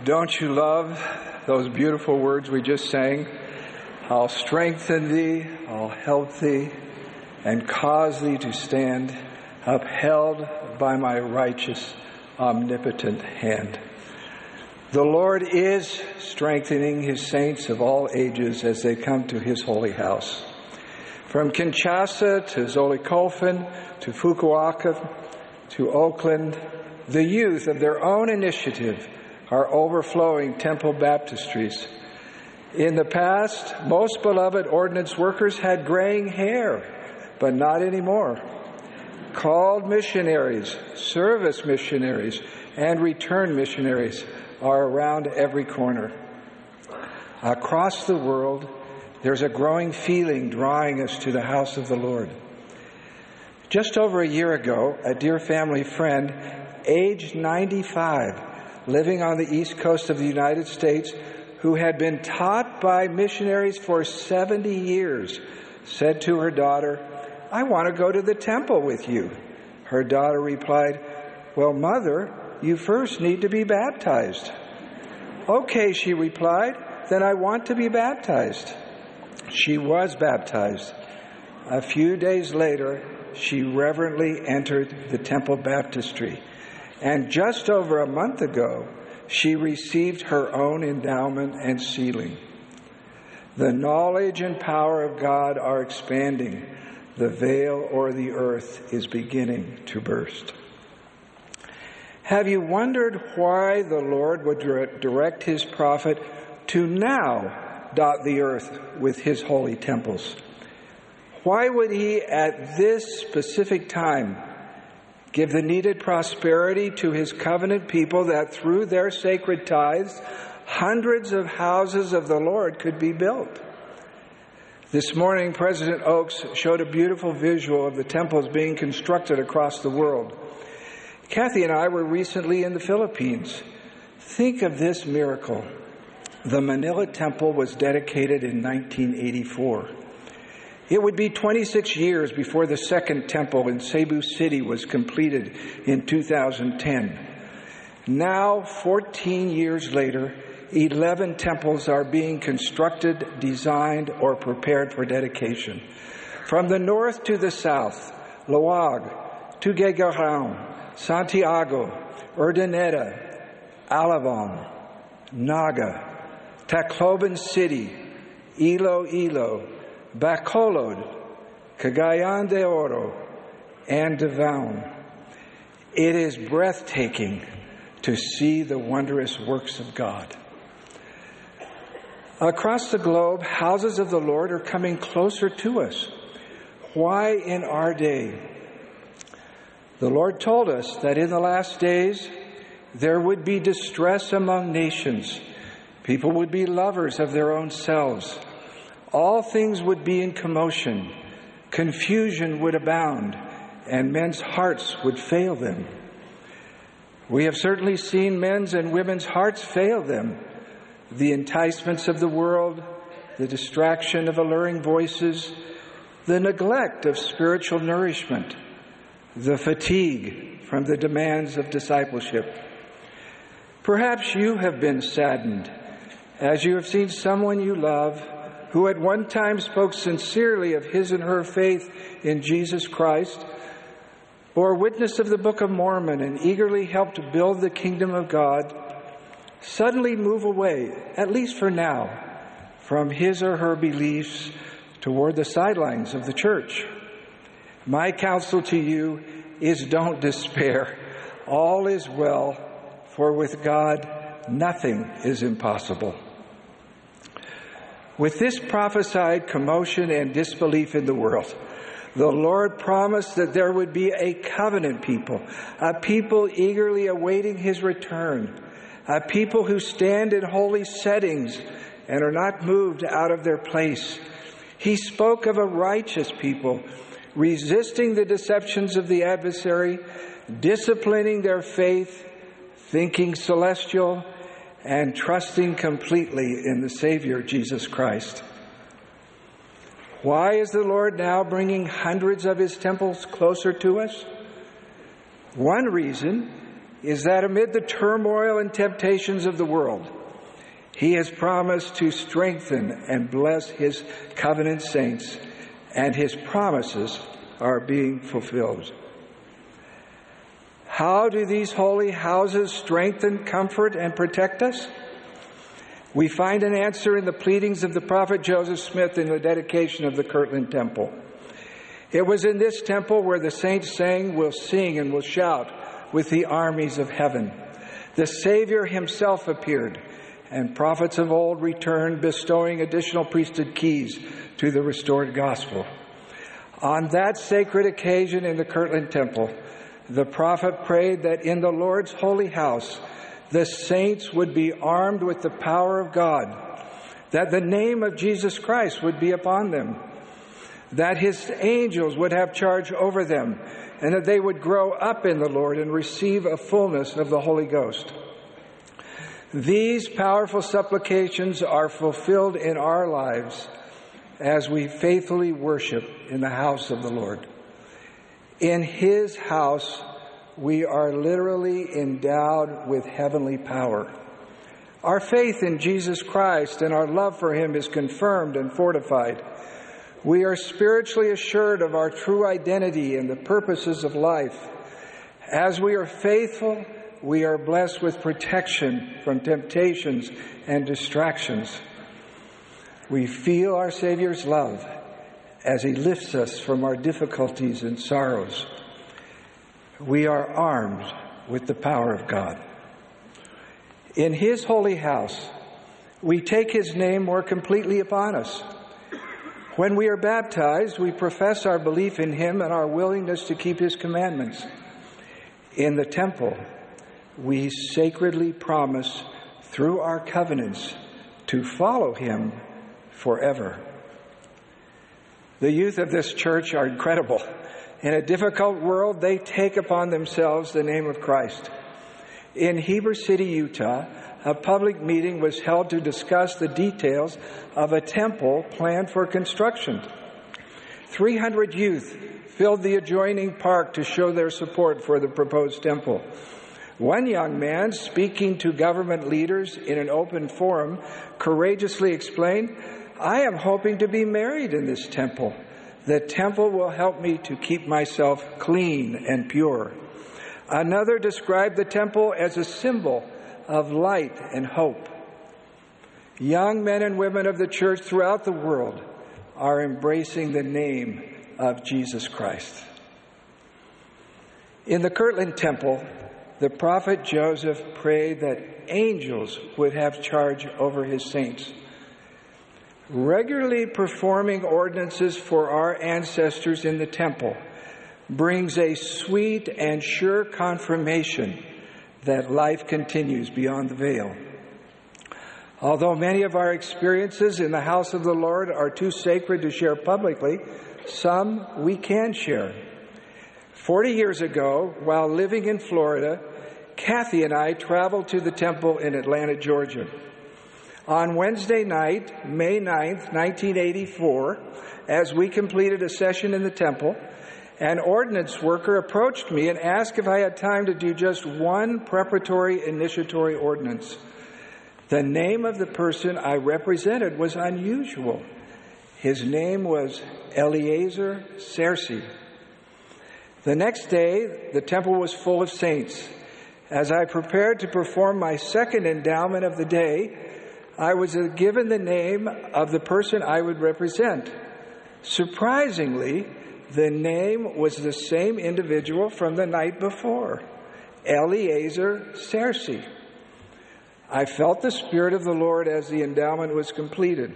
Don't you love those beautiful words we just sang? I'll strengthen thee, I'll help thee, and cause thee to stand, upheld by my righteous, omnipotent hand. The Lord is strengthening His saints of all ages as they come to His holy house. From Kinshasa to Zollikofen to Fukuoka to Oakland, the youth of their own initiative are overflowing temple baptistries. In the past, most beloved ordinance workers had graying hair, but not anymore. Called missionaries, service missionaries, and return missionaries are around every corner. Across the world, there's a growing feeling drawing us to the house of the Lord. Just over a year ago, a dear family friend, aged 95, living on the east coast of the United States, who had been taught by missionaries for 70 years, said to her daughter, "I want to go to the temple with you." Her daughter replied, "Well, Mother, you first need to be baptized." "Okay," she replied, "then I want to be baptized." She was baptized. A few days later, she reverently entered the temple baptistry. And just over a month ago, she received her own endowment and sealing. The knowledge and power of God are expanding. The veil o'er the earth is beginning to burst. Have you wondered why the Lord would direct His prophet to now dot the earth with His holy temples? Why would He, at this specific time, give the needed prosperity to His covenant people that through their sacred tithes, hundreds of houses of the Lord could be built? This morning, President Oaks showed a beautiful visual of the temples being constructed across the world. Kathy and I were recently in the Philippines. Think of this miracle. The Manila Temple was dedicated in 1984. It would be 26 years before the second temple in Cebu City was completed in 2010. Now, 14 years later, 11 temples are being constructed, designed, or prepared for dedication. From the north to the south, Laoag, Tuguegarao, Santiago, Urdaneta, Alabang, Naga, Tacloban City, Iloilo, Bacolod, Cagayan de Oro, and Davao. It is breathtaking to see the wondrous works of God. Across the globe, houses of the Lord are coming closer to us. Why in our day? The Lord told us that in the last days there would be distress among nations. People would be lovers of their own selves. All things would be in commotion. Confusion would abound, and men's hearts would fail them. We have certainly seen men's and women's hearts fail them. The enticements of the world, the distraction of alluring voices, the neglect of spiritual nourishment, the fatigue from the demands of discipleship. Perhaps you have been saddened as you have seen someone you love who at one time spoke sincerely of his and her faith in Jesus Christ, bore witness of the Book of Mormon and eagerly helped build the kingdom of God, suddenly move away, at least for now, from his or her beliefs toward the sidelines of the church. My counsel to you is don't despair. All is well, for with God nothing is impossible. With this prophesied commotion and disbelief in the world, the Lord promised that there would be a covenant people, a people eagerly awaiting His return, a people who stand in holy settings and are not moved out of their place. He spoke of a righteous people, resisting the deceptions of the adversary, disciplining their faith, thinking celestial, and trusting completely in the Savior, Jesus Christ. Why is the Lord now bringing hundreds of His temples closer to us? One reason is that amid the turmoil and temptations of the world, He has promised to strengthen and bless His covenant saints, and His promises are being fulfilled. How do these holy houses strengthen, comfort, and protect us? We find an answer in the pleadings of the prophet Joseph Smith in the dedication of the Kirtland Temple. It was in this temple where the saints sang, will sing, and will shout with the armies of heaven. The Savior Himself appeared, and prophets of old returned, bestowing additional priesthood keys to the restored gospel. On that sacred occasion in the Kirtland Temple, the prophet prayed that in the Lord's holy house, the saints would be armed with the power of God, that the name of Jesus Christ would be upon them, that His angels would have charge over them, and that they would grow up in the Lord and receive a fullness of the Holy Ghost. These powerful supplications are fulfilled in our lives as we faithfully worship in the house of the Lord. In His house, we are literally endowed with heavenly power. Our faith in Jesus Christ and our love for Him is confirmed and fortified. We are spiritually assured of our true identity and the purposes of life. As we are faithful, we are blessed with protection from temptations and distractions. We feel our Savior's love as He lifts us from our difficulties and sorrows. We are armed with the power of God. In His holy house, we take His name more completely upon us. When we are baptized, we profess our belief in Him and our willingness to keep His commandments. In the temple, we sacredly promise through our covenants to follow Him forever. The youth of this church are incredible. In a difficult world, they take upon themselves the name of Christ. In Heber City, Utah, a public meeting was held to discuss the details of a temple planned for construction. 300 youth filled the adjoining park to show their support for the proposed temple. One young man, speaking to government leaders in an open forum, courageously explained, "I am hoping to be married in this temple. The temple will help me to keep myself clean and pure." Another described the temple as a symbol of light and hope. Young men and women of the church throughout the world are embracing the name of Jesus Christ. In the Kirtland Temple, the prophet Joseph prayed that angels would have charge over his saints. Regularly performing ordinances for our ancestors in the temple brings a sweet and sure confirmation that life continues beyond the veil. Although many of our experiences in the house of the Lord are too sacred to share publicly, some we can share. 40 years ago, while living in Florida, Kathy and I traveled to the temple in Atlanta, Georgia. On Wednesday night, May 9th, 1984, as we completed a session in the temple, an ordinance worker approached me and asked if I had time to do just one preparatory initiatory ordinance. The name of the person I represented was unusual. His name was Eliezer Searcy. The next day, the temple was full of saints. As I prepared to perform my second endowment of the day, I was given the name of the person I would represent. Surprisingly, the name was the same individual from the night before, Eliezer Searcy. I felt the Spirit of the Lord as the endowment was completed.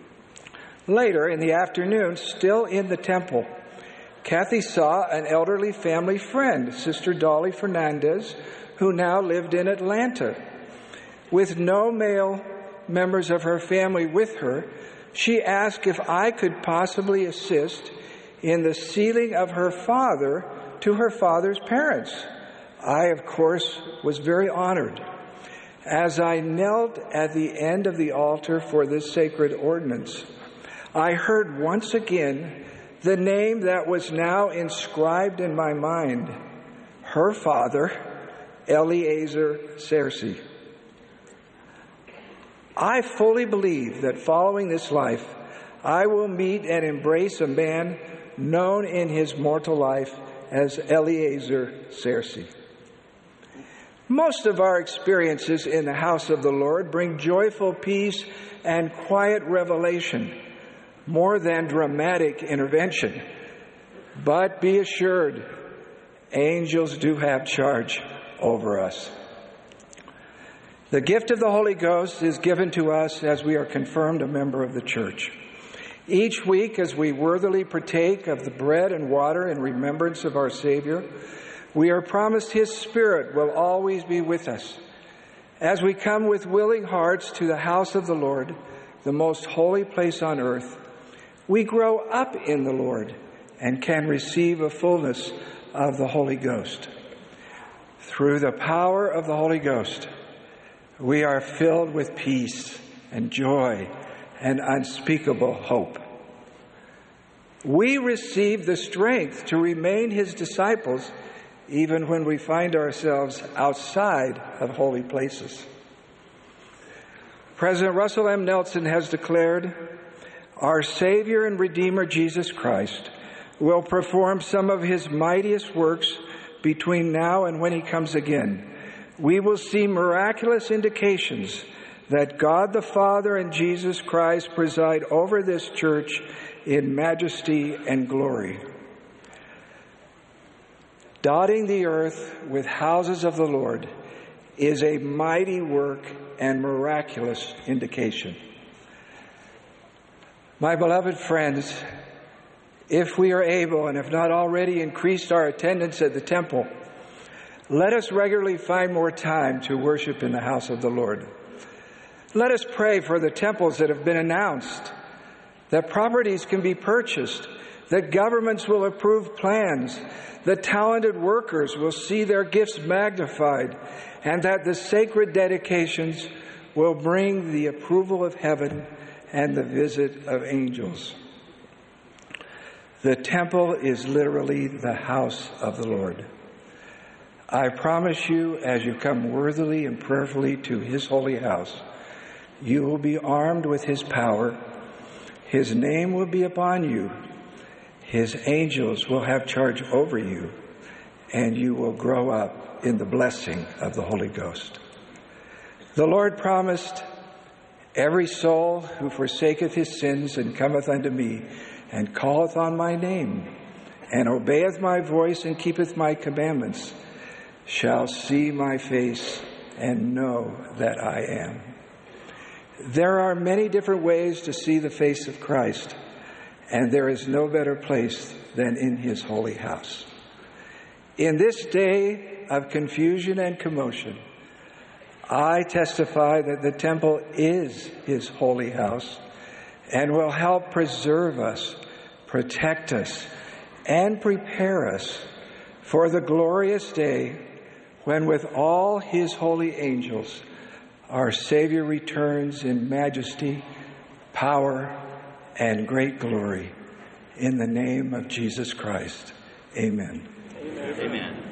Later, in the afternoon, still in the temple, Kathy saw an elderly family friend, Sister Dolly Fernandez, who now lived in Atlanta. With no male members of her family with her, she asked if I could possibly assist in the sealing of her father to her father's parents. I, of course, was very honored. As I knelt at the end of the altar for this sacred ordinance, I heard once again the name that was now inscribed in my mind, her father, Eliezer Searcy. I fully believe that following this life, I will meet and embrace a man known in his mortal life as Eliezer Searcy. Most of our experiences in the house of the Lord bring joyful peace and quiet revelation, more than dramatic intervention. But be assured, angels do have charge over us. The gift of the Holy Ghost is given to us as we are confirmed a member of the church. Each week, as we worthily partake of the bread and water in remembrance of our Savior, we are promised His Spirit will always be with us. As we come with willing hearts to the house of the Lord, the most holy place on earth, we grow up in the Lord and can receive a fullness of the Holy Ghost. Through the power of the Holy Ghost, we are filled with peace and joy and unspeakable hope. We receive the strength to remain His disciples even when we find ourselves outside of holy places. President Russell M. Nelson has declared, "Our Savior and Redeemer Jesus Christ will perform some of His mightiest works between now and when He comes again. We will see miraculous indications that God the Father and Jesus Christ preside over this church in majesty and glory. Dotting the earth with houses of the Lord is a mighty work and miraculous indication." My beloved friends, if we are able and have not already increased our attendance at the temple, let us regularly find more time to worship in the house of the Lord. Let us pray for the temples that have been announced, that properties can be purchased, that governments will approve plans, that talented workers will see their gifts magnified, and that the sacred dedications will bring the approval of heaven and the visit of angels. The temple is literally the house of the Lord. I promise you, as you come worthily and prayerfully to His holy house, you will be armed with His power. His name will be upon you. His angels will have charge over you, and you will grow up in the blessing of the Holy Ghost. The Lord promised, "Every soul who forsaketh his sins and cometh unto me, and calleth on my name, and obeyeth my voice and keepeth my commandments, shall see my face and know that I am." There are many different ways to see the face of Christ, and there is no better place than in His holy house. In this day of confusion and commotion, I testify that the temple is His holy house and will help preserve us, protect us, and prepare us for the glorious day when with all His holy angels, our Savior returns in majesty, power, and great glory. In the name of Jesus Christ, amen. Amen.